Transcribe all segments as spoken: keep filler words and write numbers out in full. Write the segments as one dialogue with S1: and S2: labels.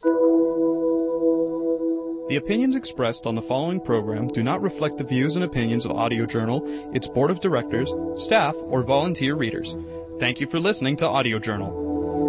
S1: The opinions expressed on the following program do not reflect the views and opinions of Audio Journal, its board of directors, staff, or volunteer readers. Thank you for listening to Audio Journal.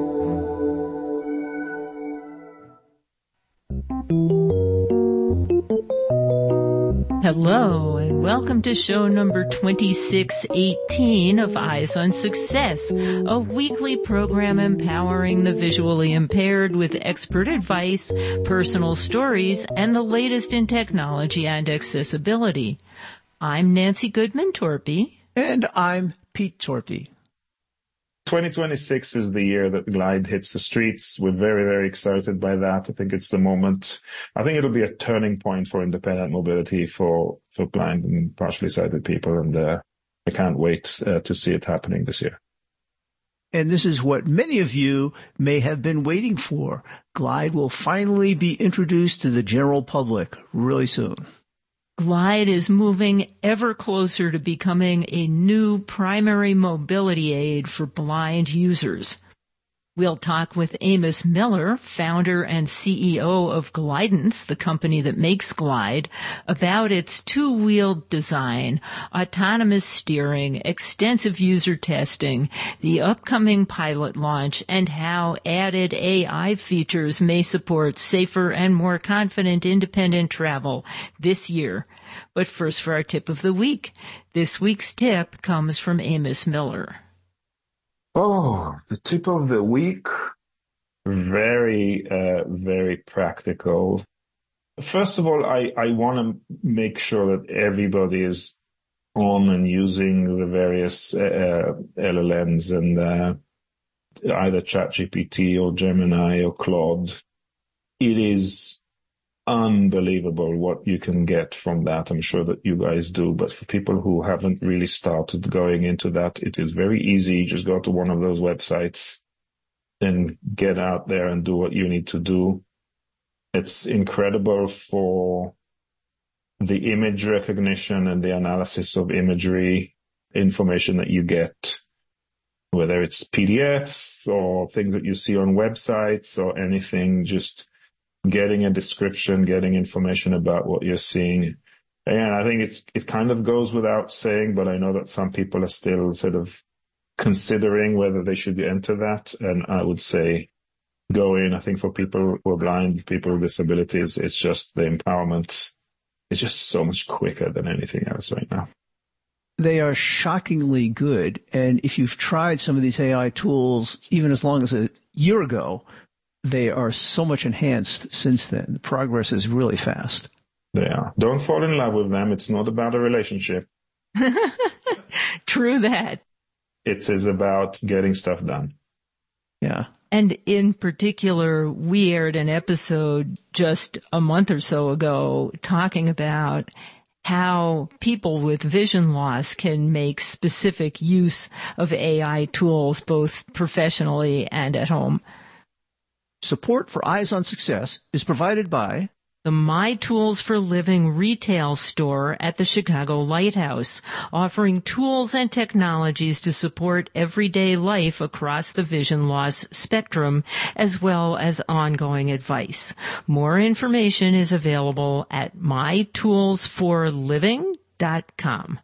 S2: Hello, and welcome to show number twenty-six eighteen of Eyes on Success, a weekly program empowering the visually impaired with expert advice, personal stories, and the latest in technology and accessibility. I'm Nancy Goodman-Torpy.
S3: And I'm Pete Torpy.
S4: twenty twenty-six is the year that Glide hits the streets. We're very, very excited by that. I think it's the moment. I think it'll be a turning point for independent mobility for, for blind and partially sighted people. And uh, I can't wait uh, to see it happening this year.
S3: And this is what many of you may have been waiting for. Glide will finally be introduced to the general public really soon.
S2: Glide is moving ever closer to becoming a new primary mobility aid for blind users. We'll talk with Amos Miller, founder and C E O of Glidance, the company that makes Glide, about its two-wheeled design, autonomous steering, extensive user testing, the upcoming pilot launch, and how added A I features may support safer and more confident independent travel this year. But first for our tip of the week. This week's tip comes from Amos Miller.
S4: Oh, the tip of the week. Very, uh, very practical. First of all, I, I want to make sure that everybody is on and using the various uh, L L Ms and uh, either ChatGPT or Gemini or Claude. It is unbelievable what you can get from that. I'm sure that you guys do, but for people who haven't really started going into that, it is very easy. Just go to one of those websites and get out there and do what you need to do. It's incredible for the image recognition and the analysis of imagery information that you get, whether it's P D Fs or things that you see on websites or anything, just getting a description, getting information about what you're seeing. And I think it's, it kind of goes without saying, but I know that some people are still sort of considering whether they should enter that. And I would say go in. I think for people who are blind, people with disabilities, it's just the empowerment. It's just so much quicker than anything else right now.
S3: They are shockingly good. And if you've tried some of these A I tools, even as long as a year ago, they are so much enhanced since then. The progress is really fast.
S4: They are. Don't fall in love with them. It's not about a relationship.
S2: True that.
S4: It is about getting stuff done.
S3: Yeah.
S2: And in particular, we aired an episode just a month or so ago talking about how people with vision loss can make specific use of A I tools, both professionally and at home.
S3: Support for Eyes on Success is provided by
S2: the My Tools for Living retail store at the Chicago Lighthouse, offering tools and technologies to support everyday life across the vision loss spectrum, as well as ongoing advice. More information is available at my tools for living dot com.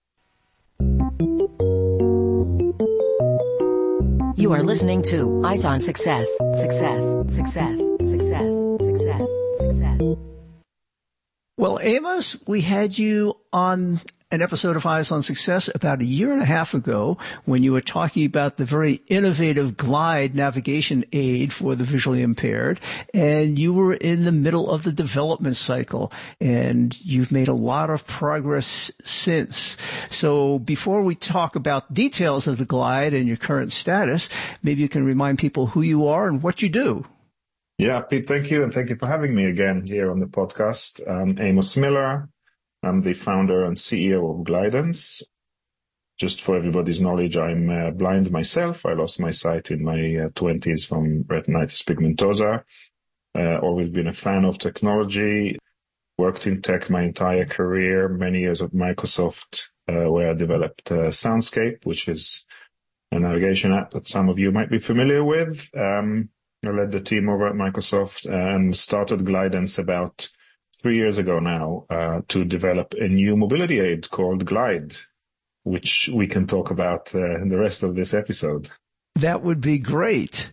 S5: You are listening to Eyes on Success. Success, success, success, success, success.
S3: Well, Amos, we had you on an episode of Eyes on Success about a year and a half ago when you were talking about the very innovative Glide navigation aid for the visually impaired, and you were in the middle of the development cycle, and you've made a lot of progress since. So before we talk about details of the Glide and your current status, maybe you can remind people who you are and what you do.
S4: Yeah, Pete, thank you, and thank you for having me again here on the podcast. I'm Amos Miller. I'm the founder and C E O of Glidance. Just for everybody's knowledge, I'm uh, blind myself. I lost my sight in my uh, twenties from retinitis pigmentosa. Uh, always been a fan of technology. Worked in tech my entire career, many years at Microsoft, uh, where I developed uh, Soundscape, which is a navigation app that some of you might be familiar with. Um, I led the team over at Microsoft and started Glidance about three years ago now uh, to develop a new mobility aid called Glide, which we can talk about uh, in the rest of this episode.
S3: That would be great.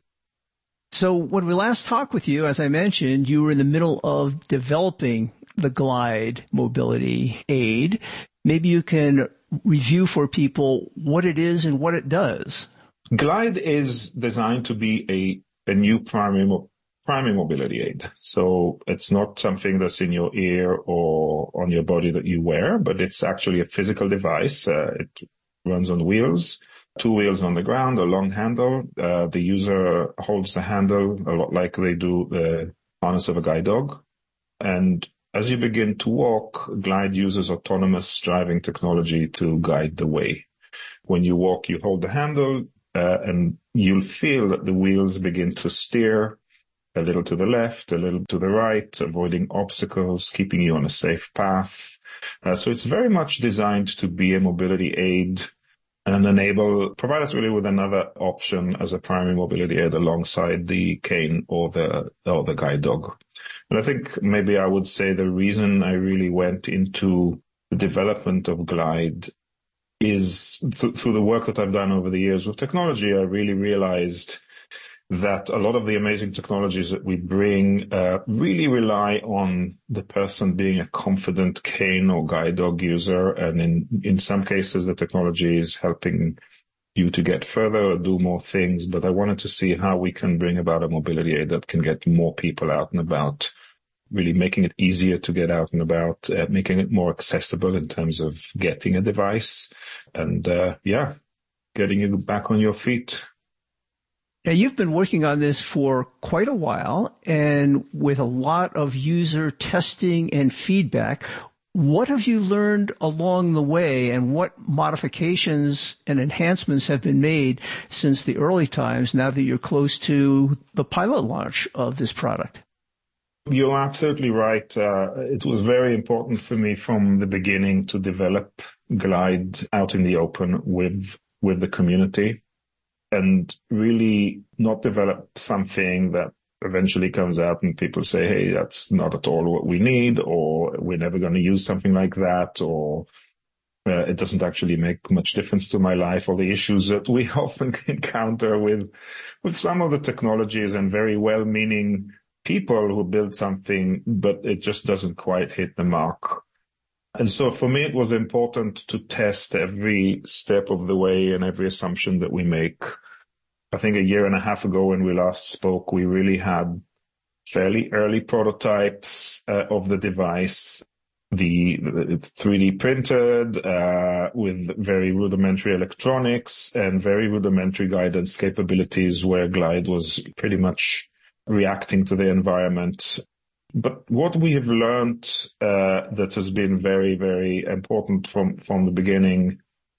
S3: So when we last talked with you, as I mentioned, you were in the middle of developing the Glide mobility aid. Maybe you can review for people what it is and what it does.
S4: Glide is designed to be a, a new primary, mo- primary mobility aid. So it's not something that's in your ear or on your body that you wear, but it's actually a physical device. Uh, it runs on wheels, two wheels on the ground, a long handle. Uh, the user holds the handle a lot like they do the harness of a guide dog. And as you begin to walk, Glide uses autonomous driving technology to guide the way. When you walk, you hold the handle, uh, and you'll feel that the wheels begin to steer a little to the left, a little to the right, avoiding obstacles, keeping you on a safe path. Uh, so it's very much designed to be a mobility aid and enable, provide us really with another option as a primary mobility aid alongside the cane or the, or the guide dog. And I think maybe I would say the reason I really went into the development of Glide is th- through the work that I've done over the years with technology. I really realized that a lot of the amazing technologies that we bring uh, really rely on the person being a confident cane or guide dog user. And in, in some cases, the technology is helping you to get further or do more things. But I wanted to see how we can bring about a mobility aid that can get more people out and about, really making it easier to get out and about, uh, making it more accessible in terms of getting a device and, uh, yeah, getting you back on your feet.
S3: Now, you've been working on this for quite a while and with a lot of user testing and feedback. What have you learned along the way, and what modifications and enhancements have been made since the early times now that you're close to the pilot launch of this product?
S4: You're absolutely right. Uh, it was very important for me from the beginning to develop Glide out in the open with with the community, and really not develop something that eventually comes out and people say, hey, that's not at all what we need, or we're never going to use something like that, or uh, it doesn't actually make much difference to my life, or the issues that we often encounter with, with some of the technologies and very well-meaning people who build something, but it just doesn't quite hit the mark. And so for me, it was important to test every step of the way and every assumption that we make. I think a year and a half ago when we last spoke, we really had fairly early prototypes uh, of the device, the, the three D printed uh, with very rudimentary electronics and very rudimentary guidance capabilities, where Glide was pretty much reacting to the environment. But what we have learned uh, that has been very, very important from, from the beginning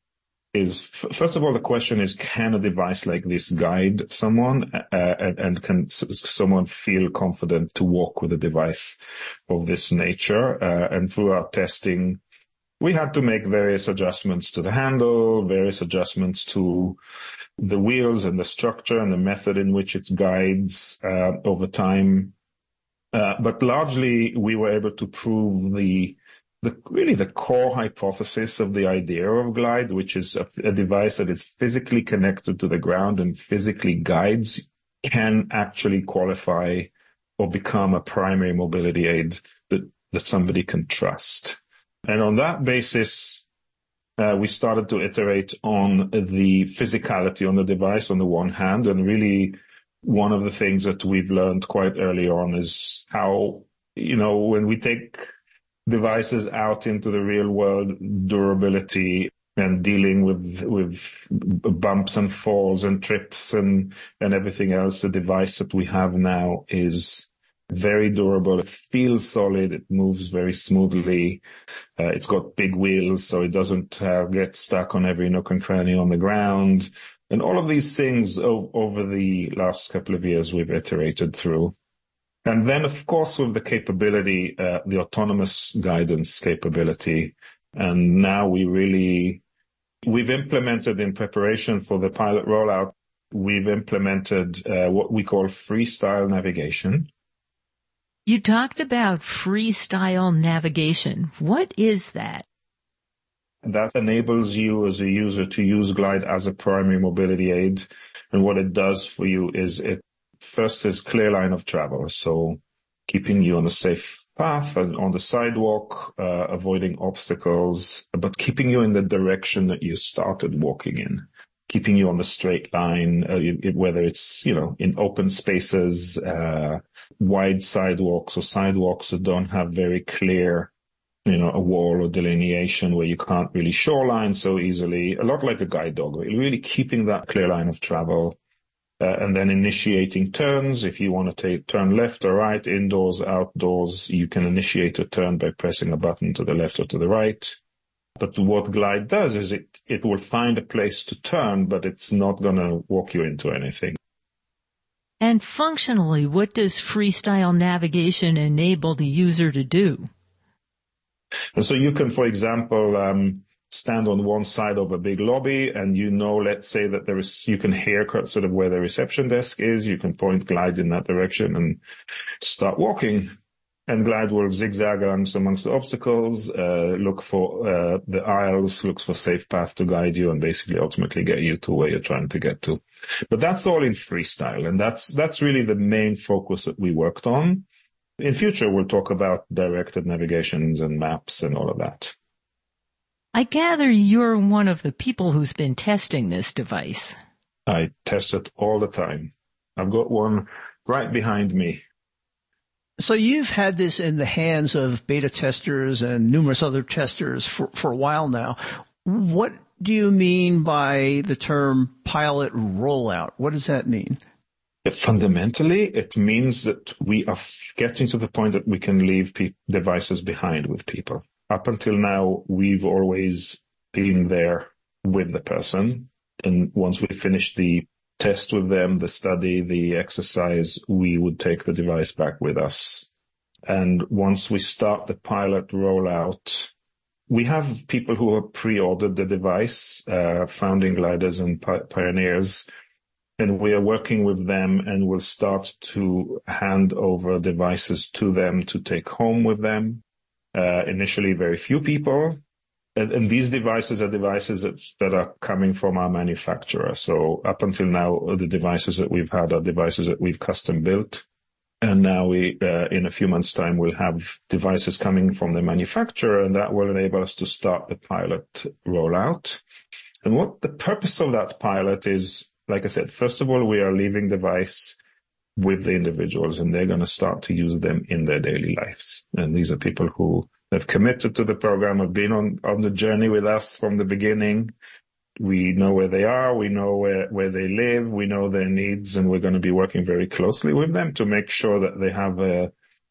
S4: is, f- first of all, the question is, can a device like this guide someone uh, and, and can s- someone feel confident to walk with a device of this nature? Uh, and through our testing, we had to make various adjustments to the handle, various adjustments to the wheels and the structure and the method in which it guides uh, over time. Uh, but largely, we were able to prove the, the really the core hypothesis of the idea of Glide, which is a, a device that is physically connected to the ground and physically guides, can actually qualify or become a primary mobility aid that, that somebody can trust. And on that basis, uh, we started to iterate on the physicality on the device on the one hand, and really one of the things that we've learned quite early on is how, you know, when we take devices out into the real world, durability and dealing with with bumps and falls and trips and, and everything else, the device that we have now is very durable. It feels solid. It moves very smoothly. Uh, it's got big wheels, so it doesn't uh, get stuck on every nook and cranny on the ground. And all of these things o- over the last couple of years we've iterated through. And then, of course, with the capability, uh, the autonomous guidance capability. And now we really, we've implemented in preparation for the pilot rollout we've implemented uh, what we call freestyle navigation.
S2: You talked about freestyle navigation. What is that?
S4: That enables you as a user to use Glide as a primary mobility aid. And what it does for you is it first is clear line of travel. So keeping you on a safe path and on the sidewalk, uh, avoiding obstacles, but keeping you in the direction that you started walking in, keeping you on the straight line, uh, it, whether it's, you know, in open spaces, uh, wide sidewalks or sidewalks that don't have very clear, you know, a wall or delineation where you can't really shoreline so easily, a lot like a guide dog, really keeping that clear line of travel. Uh, and then initiating turns. If you want to take turn left or right, indoors, outdoors, you can initiate a turn by pressing a button to the left or to the right. But what Glide does is it, it will find a place to turn, but it's not going to walk you into anything.
S2: And functionally, what does freestyle navigation enable the user to do?
S4: And so you can, for example, um, stand on one side of a big lobby and you know, let's say that there is, you can hear sort of where the reception desk is. You can point Glide in that direction and start walking. And Glide will zigzag amongst, amongst the obstacles, uh, look for uh, the aisles, looks for safe path to guide you and basically ultimately get you to where you're trying to get to. But that's all in freestyle. And that's, that's really the main focus that we worked on. In future, we'll talk about directed navigations and maps and all of that.
S2: I gather you're one of the people who's been testing this device.
S4: I test it all the time. I've got one right behind me.
S3: So you've had this in the hands of beta testers and numerous other testers for, for a while now. What do you mean by the term pilot rollout? What does that mean?
S4: Fundamentally, it means that we are getting to the point that we can leave pe- devices behind with people. Up until now, we've always been there with the person. And once we finish the test with them, the study, the exercise, we would take the device back with us. And once we start the pilot rollout, we have people who have pre-ordered the device, uh, founding gliders and pi- pioneers. And we are working with them and we'll start to hand over devices to them to take home with them. Uh, initially, very few people. And, and these devices are devices that, that are coming from our manufacturer. So up until now, the devices that we've had are devices that we've custom built. And now we, uh, in a few months' time, we'll have devices coming from the manufacturer, and that will enable us to start the pilot rollout. And what the purpose of that pilot is, like I said, first of all, we are leaving device with the individuals, and they're going to start to use them in their daily lives. And these are people who have committed to the program, have been on, on the journey with us from the beginning. We know where they are. We know where, where they live. We know their needs, and we're going to be working very closely with them to make sure that they have a,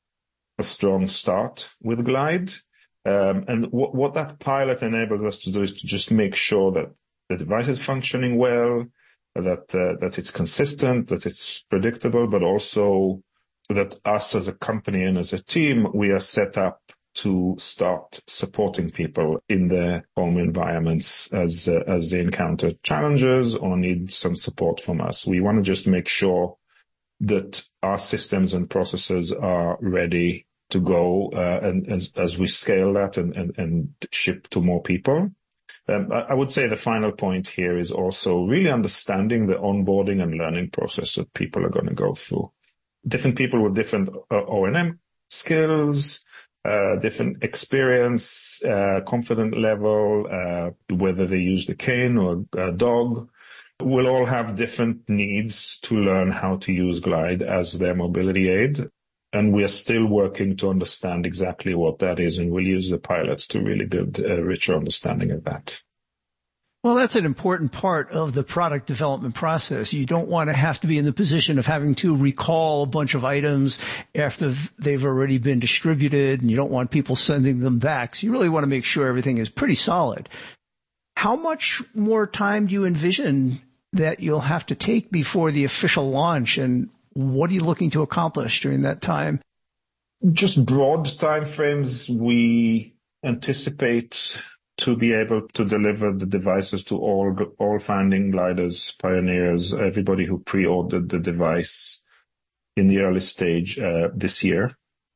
S4: a strong start with Glide. Um, and w- what that pilot enables us to do is to just make sure that the device is functioning well, that uh, that it's consistent, that it's predictable, but also that us as a company and as a team, we are set up to start supporting people in their home environments as uh, as they encounter challenges or need some support from us. We want to just make sure that our systems and processes are ready to go, uh, and as, as we scale that and, and, and ship to more people. Um, I would say the final point here is also really understanding the onboarding and learning process that people are going to go through. Different people with different uh, O and M skills, uh, different experience, uh, confident level, uh, whether they use the cane or a dog, will all have different needs to learn how to use Glide as their mobility aid. And we are still working to understand exactly what that is, and we'll use the pilots to really build a richer understanding of that.
S3: Well, that's an important part of the product development process. You don't want to have to be in the position of having to recall a bunch of items after they've already been distributed, and you don't want people sending them back. So you really want to make sure everything is pretty solid. How much more time do you envision that you'll have to take before the official launch, and what are you looking to accomplish during that time?
S4: Just broad timeframes. We anticipate to be able to deliver the devices to all all finding gliders, pioneers, everybody who pre-ordered the device in the early stage uh, this year,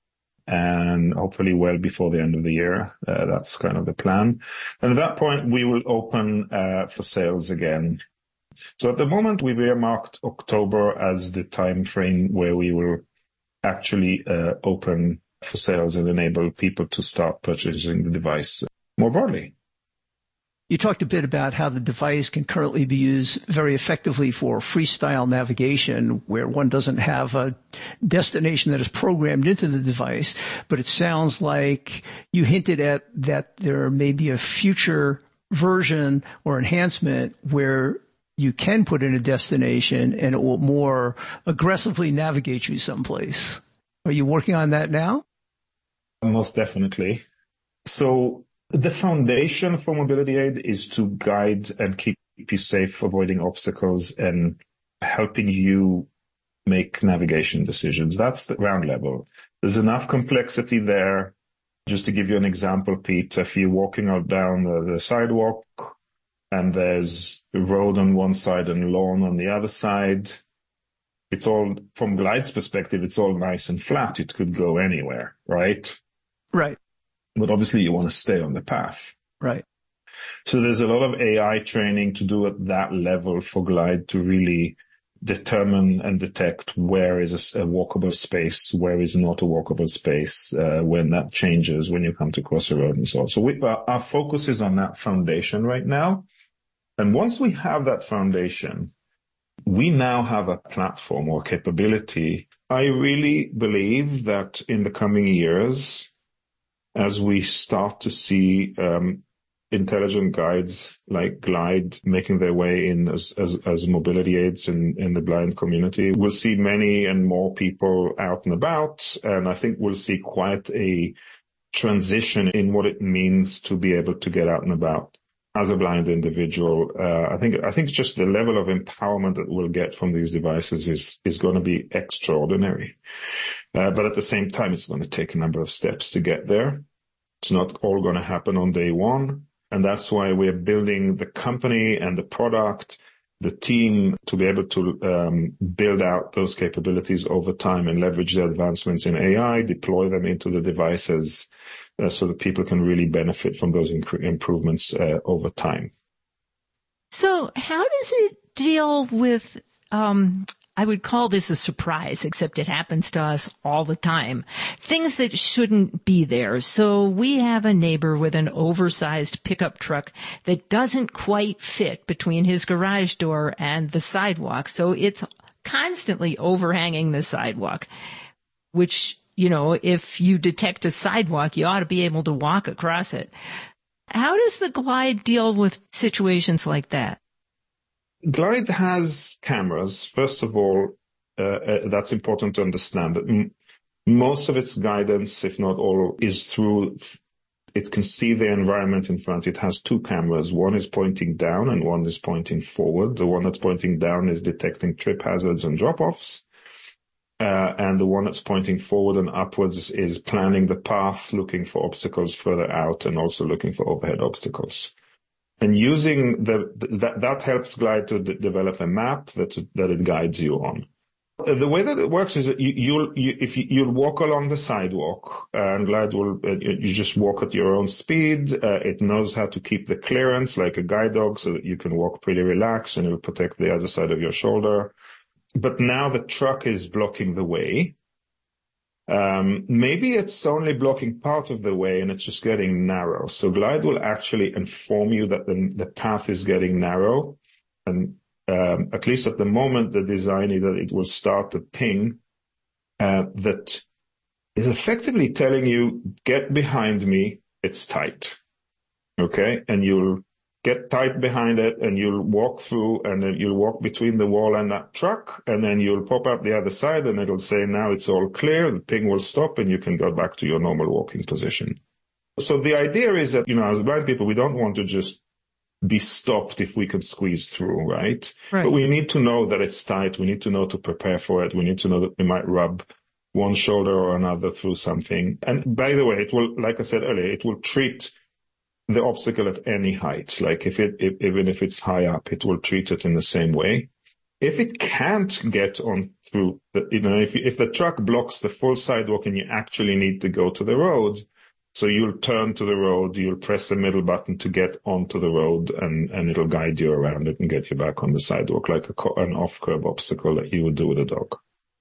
S4: and hopefully well before the end of the year. Uh, that's kind of the plan. And at that point, we will open uh, for sales again. So at the moment, we've earmarked October as the time frame where we will actually uh, open for sales and enable people to start purchasing the device more broadly.
S3: You talked a bit about how the device can currently be used very effectively for freestyle navigation, where one doesn't have a destination that is programmed into the device. But it sounds like you hinted at that there may be a future version or enhancement where you can put in a destination and it will more aggressively navigate you someplace. Are you working on that now?
S4: Most definitely. So the foundation for mobility aid is to guide and keep you safe, avoiding obstacles and helping you make navigation decisions. That's the ground level. There's enough complexity there. Just to give you an example, Pete, if you're walking out down the, the sidewalk and there's a road on one side and lawn on the other side, it's all, from Glide's perspective, it's all nice and flat. It could go anywhere, right?
S3: Right.
S4: But obviously you want to stay on the path.
S3: Right.
S4: So there's a lot of A I training to do at that level for Glide to really determine and detect where is a, a walkable space, where is not a walkable space, uh, when that changes, when you come to cross a road and so on. So we, our, our focus is on that foundation right now. And once we have that foundation, we now have a platform or capability. I really believe that in the coming years, as we start to see um, intelligent guides like Glide making their way in as, as, as mobility aids in, in the blind community, we'll see many and more people out and about. And I think we'll see quite a transition in what it means to be able to get out and about as a blind individual. Uh, I think, I think just the level of empowerment that we'll get from these devices is, is going to be extraordinary. Uh, but at the same time, it's going to take a number of steps to get there. It's not all going to happen on day one. And that's why we're building the company and the product, the team to be able to um, build out those capabilities over time and leverage the advancements in A I, deploy them into the devices uh, so that people can really benefit from those inc- improvements uh, over time.
S2: So how does it deal with, um, I would call this a surprise, except it happens to us all the time. Things that shouldn't be there. So we have a neighbor with an oversized pickup truck that doesn't quite fit between his garage door and the sidewalk. So it's constantly overhanging the sidewalk, which, you know, if you detect a sidewalk, you ought to be able to walk across it. How does the Glide deal with situations like that?
S4: Glide has cameras. First of all, uh, uh, that's important to understand. That m- most of its guidance, if not all, is through, it can see the environment in front. It has two cameras. One is pointing down and one is pointing forward. The one that's pointing down is detecting trip hazards and drop-offs. Uh, and the one that's pointing forward and upwards is, is planning the path, looking for obstacles further out and also looking for overhead obstacles. And using the, that, that helps Glide to d- develop a map that, that it guides you on. Uh, the way that it works is that you, you'll, you, if you, you'll walk along the sidewalk and Glide will, uh, you just walk at your own speed. Uh, it knows how to keep the clearance like a guide dog so that you can walk pretty relaxed and it'll protect the other side of your shoulder. But now the truck is blocking the way. Um, maybe it's only blocking part of the way and it's just getting narrow. So Glide will actually inform you that the, the path is getting narrow. And um, at least at the moment, the design is that it will start to ping uh, that is effectively telling you, get behind me, it's tight. Okay? And you'll get tight behind it and you'll walk through and then you'll walk between the wall and that truck and then you'll pop up the other side and it'll say, now it's all clear. The ping will stop and you can go back to your normal walking position. So the idea is that, you know, as blind people, we don't want to just be stopped if we can squeeze through, right?
S2: Right.
S4: But we need to know that it's tight. We need to know to prepare for it. We need to know that we might rub one shoulder or another through something. And by the way, it will, like I said earlier, it will treat the obstacle at any height. Like if it, if, even if it's high up, it will treat it in the same way. If it can't get on through the, you know, if, if the truck blocks the full sidewalk and you actually need to go to the road, so you'll turn to the road, you'll press the middle button to get onto the road, and, and it'll guide you around it and get you back on the sidewalk like a, an off-curb obstacle that you would do with a dog.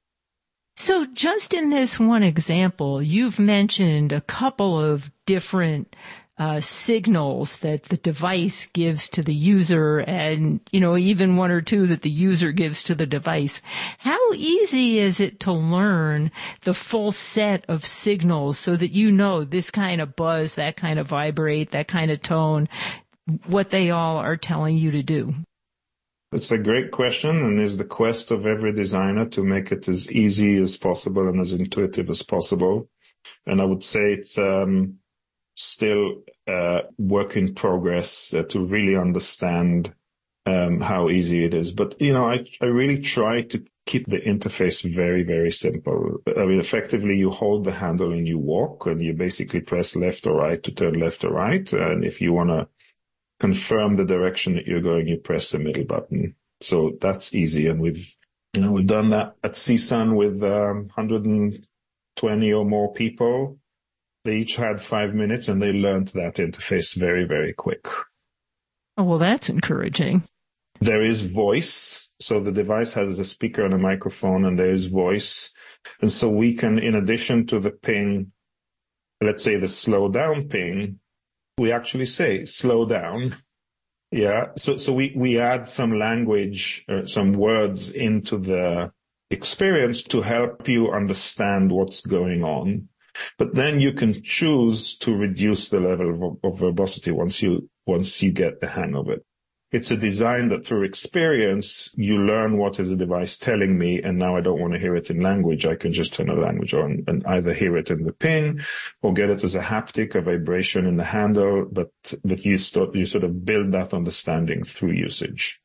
S2: So just in this one example, you've mentioned a couple of different Uh, signals that the device gives to the user, and, you know, even one or two that the user gives to the device. How easy is it to learn the full set of signals so that you know this kind of buzz, that kind of vibrate, that kind of tone, what they all are telling you to do?
S4: It's a great question, and is the quest of every designer to make it as easy as possible and as intuitive as possible. And I would say it's um still uh work in progress uh, to really understand um how easy it is. But, you know, I, I really try to keep the interface very, very simple. I mean, effectively, you hold the handle and you walk, and you basically press left or right to turn left or right. And if you want to confirm the direction that you're going, you press the middle button. So that's easy. And we've, you know, we've done that at C S U N with um, one hundred twenty or more people. They each had five minutes and they learned that interface very, very quick.
S2: Oh, well, that's encouraging.
S4: There is voice. So the device has a speaker and a microphone, and there is voice. And so we can, in addition to the ping, let's say the slow down ping, we actually say slow down. Yeah. So, so we, we add some language, or some words into the experience to help you understand what's going on. But then you can choose to reduce the level of, of verbosity once you, once you get the hang of it. It's a design that through experience, you learn what is the device telling me, and now I don't want to hear it in language. I can just turn the language on and either hear it in the ping or get it as a haptic, a vibration in the handle, but, but you, start, you sort of build that understanding through usage.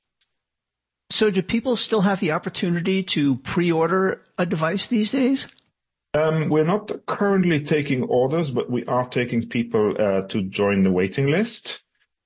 S3: So do people still have the opportunity to pre-order a device these days?
S4: Um, we're not currently taking orders, but we are taking people uh, to join the waiting list.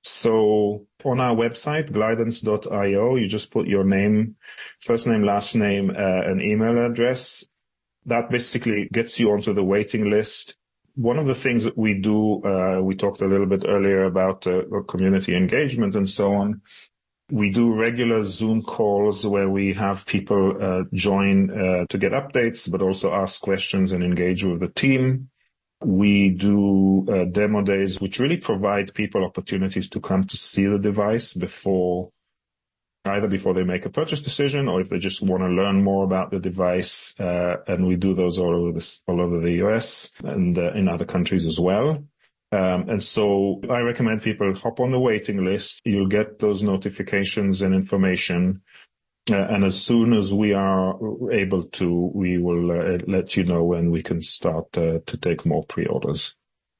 S4: So on our website, glidance dot io, you just put your name, first name, last name, uh, and email address. That basically gets you onto the waiting list. One of the things that we do, uh, we talked a little bit earlier about uh, community engagement and so on. We do regular Zoom calls where we have people uh, join uh, to get updates, but also ask questions and engage with the team. We do uh, demo days, which really provide people opportunities to come to see the device before, either before they make a purchase decision or if they just want to learn more about the device. Uh, and we do those all over the, all over the U S and uh, in other countries as well. Um, and so I recommend people hop on the waiting list. You'll get those notifications and information. Uh, and as soon as we are able to, we will uh, let you know when we can start uh, to take more pre-orders.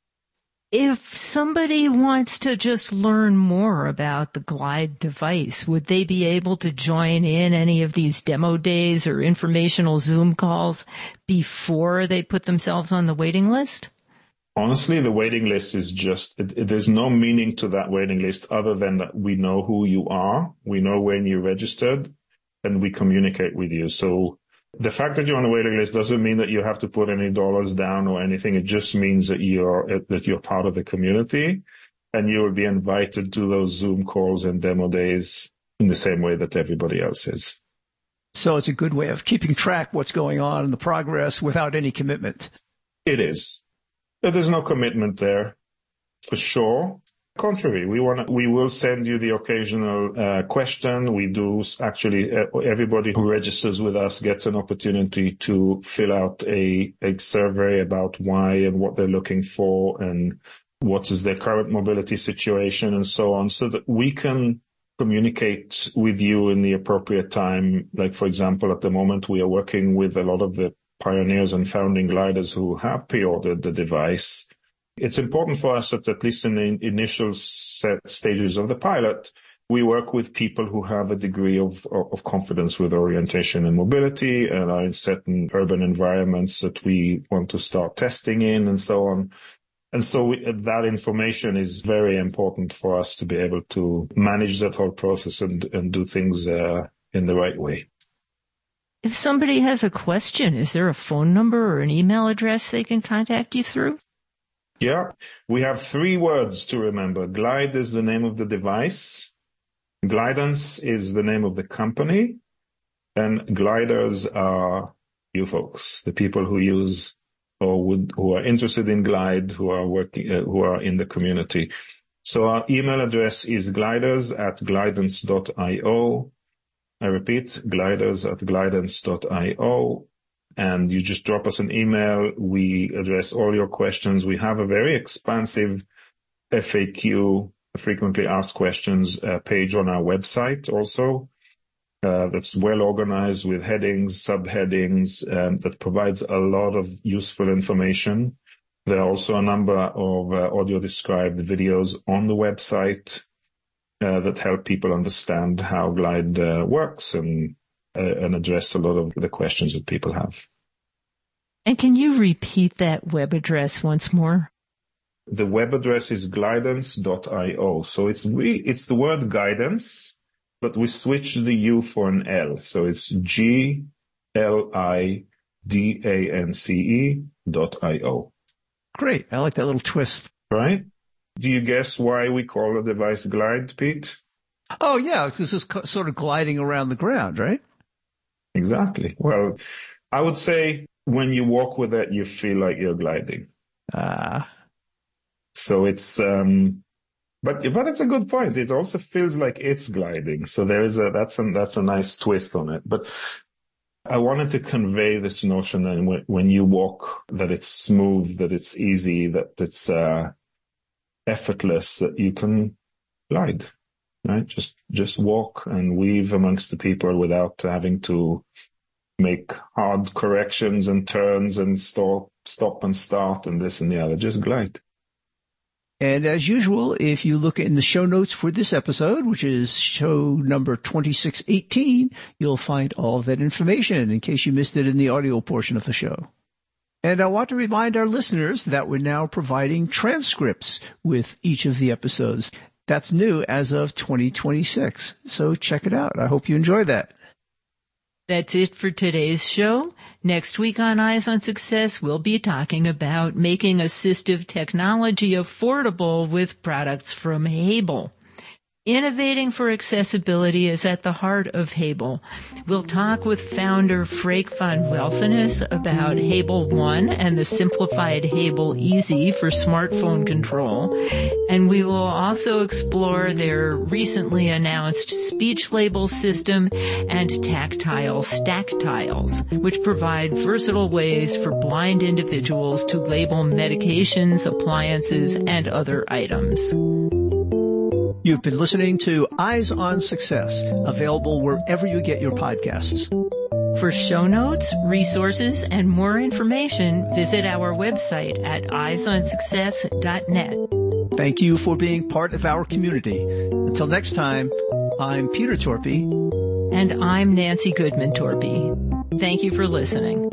S2: If somebody wants to just learn more about the Glide device, would they be able to join in any of these demo days or informational Zoom calls before they put themselves on the waiting list?
S4: Honestly, the waiting list is just, it, it, there's no meaning to that waiting list other than that we know who you are, we know when you registered, and we communicate with you. So the fact that you're on the waiting list doesn't mean that you have to put any dollars down or anything. It just means that you're, that you're part of the community, and you will be invited to those Zoom calls and demo days in the same way that everybody else is.
S3: So it's a good way of keeping track what's going on and the progress without any commitment.
S4: It is. There's no commitment there, for sure. Contrary, we want to, we will send you the occasional uh, question. We do actually, uh, everybody who registers with us gets an opportunity to fill out a, a survey about why and what they're looking for and what is their current mobility situation and so on, so that we can communicate with you in the appropriate time. Like, for example, at the moment, we are working with a lot of the pioneers and founding gliders who have pre-ordered the device. It's important for us that at least in the initial set stages of the pilot, we work with people who have a degree of, of confidence with orientation and mobility and are in certain urban environments that we want to start testing in and so on. And so we, that information is very important for us to be able to manage that whole process and, and do things uh, in the right way.
S2: If somebody has a question, is there a phone number or an email address they can contact you through?
S4: Yeah, we have three words to remember. Glide is the name of the device. Glidance is the name of the company. And gliders are you folks, the people who use or would, who are interested in Glide, who are working, uh, who are in the community. So our email address is gliders at glidance dot io. I repeat, gliders at glidance dot io. And you just drop us an email. We address all your questions. We have a very expansive F A Q, frequently asked questions, uh, page on our website also. Uh, that's well organized with headings, subheadings, um, that provides a lot of useful information. There are also a number of uh, audio-described videos on the website uh, that help people understand how Glide uh, works and, uh, and address a lot of the questions that people have.
S2: And can you repeat that web address once more?
S4: The web address is glidance dot io. So it's re- it's the word guidance, but we switched the U for an L. So it's G L I D A N C E dot I O.
S3: Great. I like that little twist.
S4: Right? Do you guess why we call the device Glide, Pete?
S3: Oh, yeah, because it's sort of gliding around the ground, right?
S4: Exactly. Well, I would say when you walk with it, you feel like you're gliding.
S3: Ah. Uh.
S4: So it's, um, but, but it's a good point. It also feels like it's gliding. So there is a, that's a, that's a nice twist on it. But I wanted to convey this notion that when, when you walk, that it's smooth, that it's easy, that it's, uh, effortless, that you can glide, right? Just, just walk and weave amongst the people without having to make hard corrections and turns and stop, stop and start and this and the other. Just glide.
S3: And as usual, if you look in the show notes for this episode, which is show number twenty-six eighteen, you'll find all of that information in case you missed it in the audio portion of the show. And I want to remind our listeners that we're now providing transcripts with each of the episodes. That's new as of twenty twenty-six. So check it out. I hope you enjoy that.
S2: That's it for today's show. Next week on Eyes on Success, we'll be talking about making assistive technology affordable with products from Hable. Innovating for accessibility is at the heart of Hable. We'll talk with founder Freek van Welsenis about Hable One and the simplified Hable Easy for smartphone control. And we will also explore their recently announced speech label system and tactile stack tiles, which provide versatile ways for blind individuals to label medications, appliances, and other items.
S3: You've been listening to Eyes on Success, available wherever you get your podcasts.
S2: For show notes, resources, and more information, visit our website at eyes on success dot net.
S3: Thank you for being part of our community. Until next time, I'm Peter Torpy.
S2: And I'm Nancy Goodman Torpy. Thank you for listening.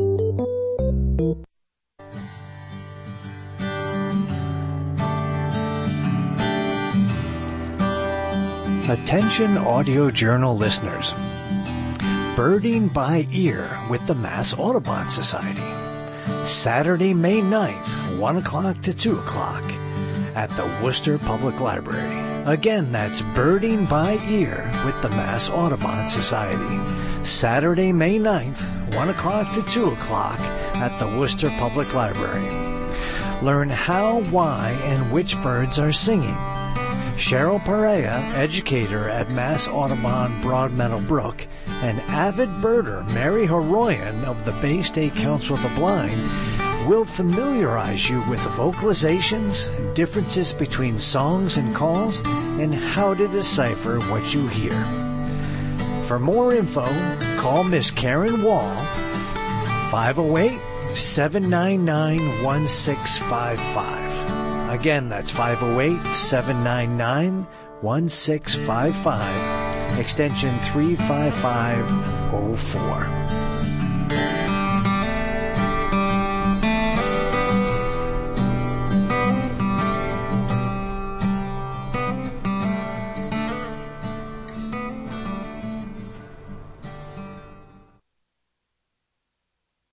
S6: Attention Audio Journal listeners. Birding by Ear with the Mass Audubon Society. Saturday, May ninth, one o'clock to two o'clock at the Worcester Public Library. Again, that's Birding by Ear with the Mass Audubon Society. Saturday, May ninth, one o'clock to two o'clock at the Worcester Public Library. Learn how, why, and which birds are singing. Cheryl Perea, educator at Mass Audubon Broadmeadow Brook, and avid birder Mary Horoyan of the Bay State Council of the Blind will familiarize you with vocalizations, differences between songs and calls, and how to decipher what you hear. For more info, call Miss Karen Wall, five oh eight, seven nine nine, one six five five. Again, that's five oh eight, seven nine nine, one six five five, extension three five five oh four.